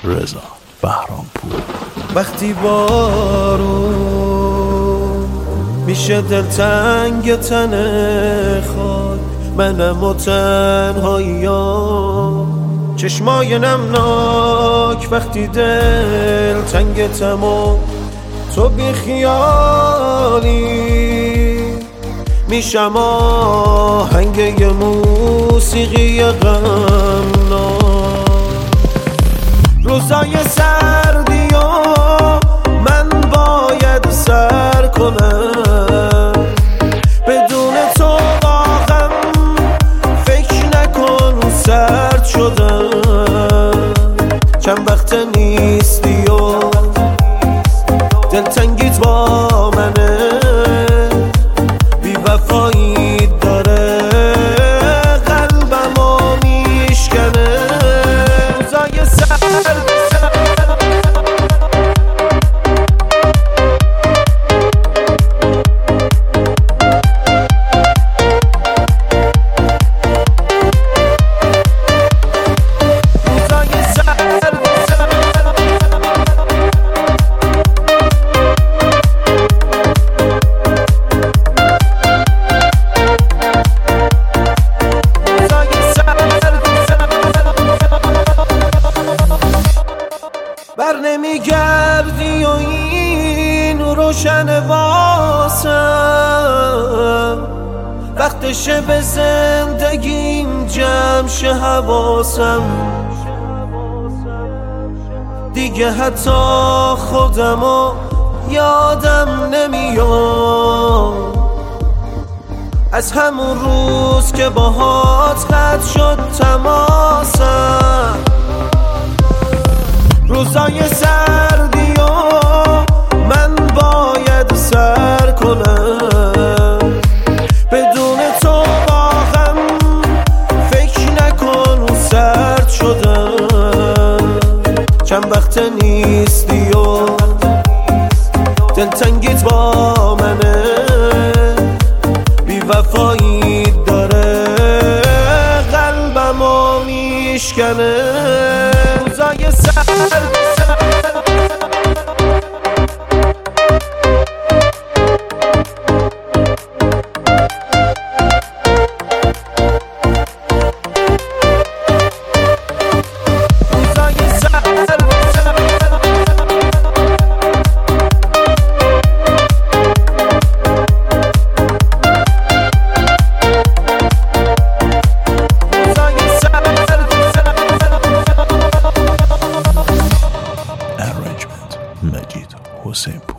رضا بهرامپور. وقتی بارون میشه دلتنگ تن خاک، منم و تنهاییام چشمای نمناک. وقتی دل تنگتم و تو بی خیالی، میشم آهنگ یه موسیقی غمناک. روزای سردی و من باید سر کنم، بدون تو واقعا فکر نکن سرد شدم. چند وقت نیستی و دلتنگیت با منه، بی وفایی داره قلبمو میشکنه. روزای سرد بر نمیگردی و این روشن واسم، وقتشه به زندگیم جمع شه حواسم. دیگه حتی خودمو یادم نمیاد، از همون روز که باهات قطع شد تماسم. روزای سردی و من باید سر کنم، بدون تو واقعا فکر نکن سرد شدم. چند وقت نیستی و دلتنگیت با منه، بی وفایی داره قلبمو میشکنه. روزای سرد مجید حسین